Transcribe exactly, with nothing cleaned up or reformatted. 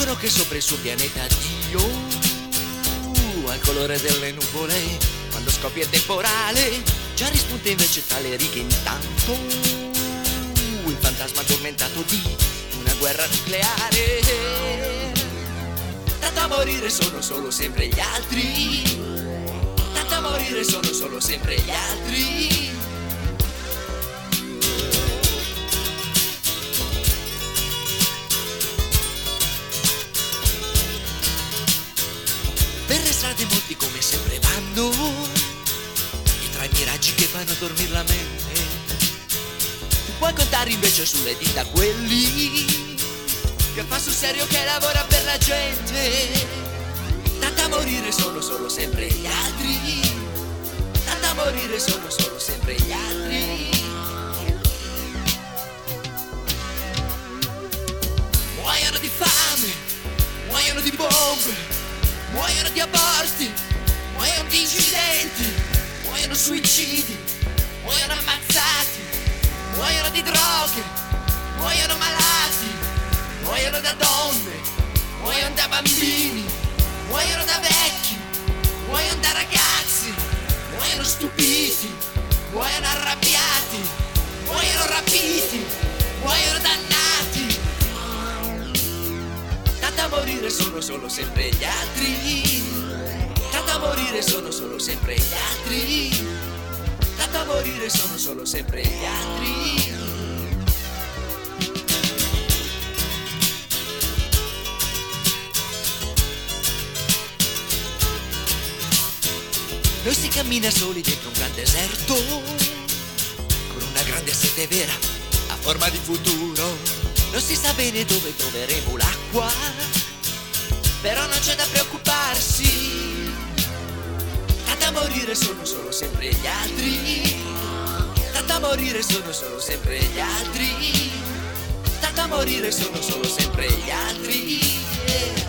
Dicono che sopra il suo pianeta Dio, al colore delle nuvole, quando scoppia il temporale, già rispunta invece tra le righe intanto il fantasma addormentato di una guerra nucleare. Tanto a morire sono solo sempre gli altri, tanto a morire sono solo sempre gli altri. Per le strade molti come sempre vanno, e tra i miraggi che fanno dormir la mente, tu puoi contare invece sulle dita quelli che fa sul serio, che lavora per la gente. Tanto a morire sono solo sempre gli altri, tanto a morire sono solo sempre gli altri. Muoiono di fame, muoiono di bombe, muoiono di aborti, muoiono di incidenti, muoiono suicidi, muoiono ammazzati, muoiono di droghe, muoiono malati, muoiono da donne, muoiono da bambini, muoiono da vecchi, muoiono da ragazzi, muoiono stupiti, muoiono arrabbiati, muoiono rapiti, muoiono dannati. Tanto a morire sono solo sempre gli altri, tanto a morire sono solo sempre gli altri, tanto a morire sono solo sempre gli altri. Noi si cammina soli dentro un gran deserto, con una grande sete vera a forma di futuro. Non si sa bene dove troveremo l'acqua, però non c'è da preoccuparsi. Tanto a morire sono solo sempre gli altri, tanto a morire sono solo sempre gli altri, tanto a morire sono solo sempre gli altri. Yeah.